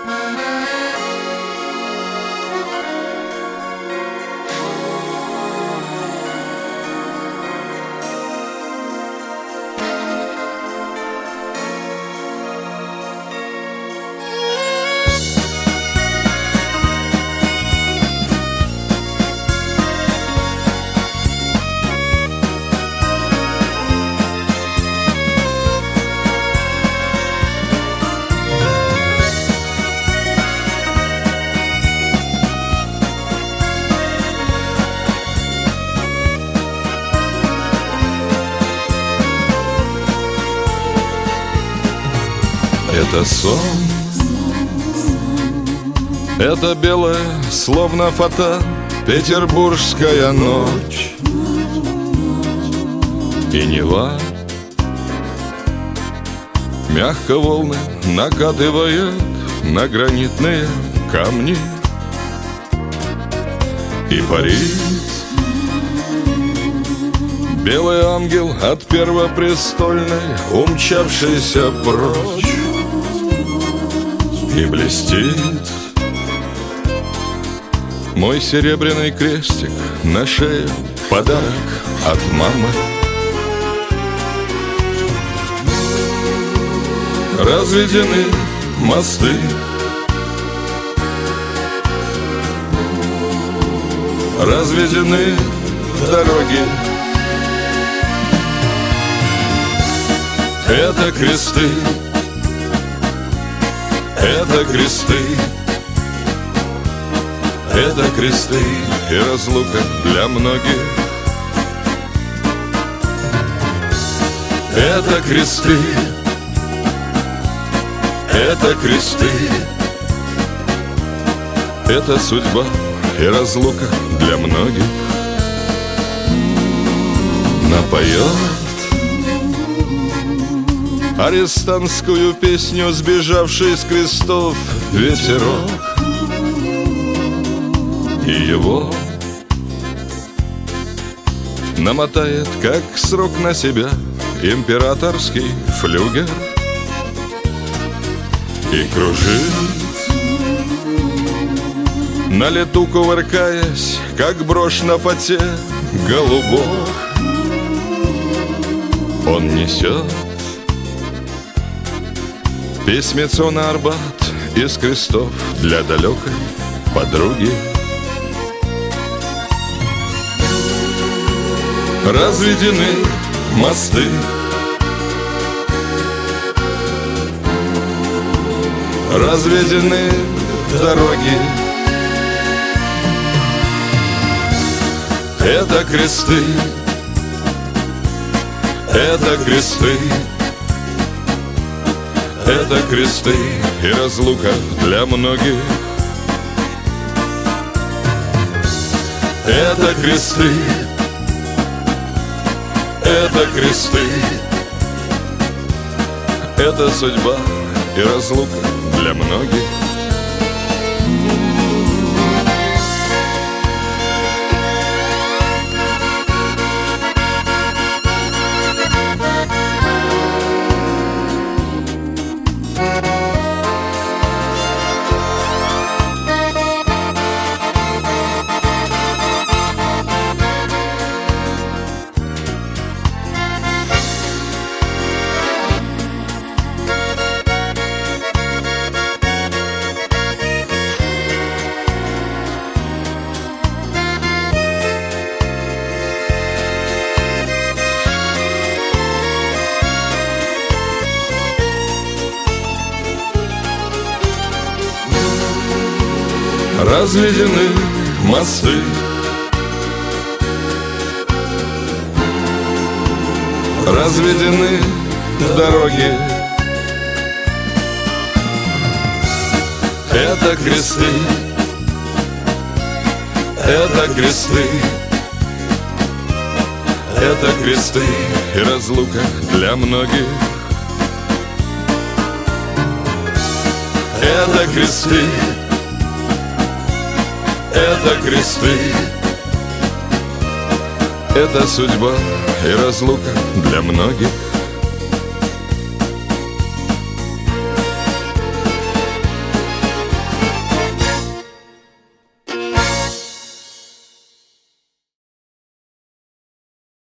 Это сон, это белая, словно фата, петербургская ночь. И Нева мягко волны накатывает на гранитные камни. И парит белый ангел от первопрестольной, умчавшийся прочь. И блестит мой серебряный крестик на шее, подарок от мамы. Разведены мосты, разведены дороги. Это кресты, это кресты, это кресты и разлука для многих. Это кресты, это кресты, это судьба и разлука для многих. Напоет арестантскую песню сбежавший с крестов ветерок, и его намотает, как срок, на себя императорский флюгер. И кружит на лету, кувыркаясь, как брошь на фате голубок. Он несет письмецо на Арбат из крестов для далекой подруги. Разведены мосты, разведены дороги. Это кресты, это кресты, это кресты и разлука для многих. Это кресты, это кресты, это судьба и разлука для многих. Разведены мосты, разведены дороги. Это кресты, это кресты, это кресты и разлука для многих. Это кресты, это кресты, это судьба и разлука для многих.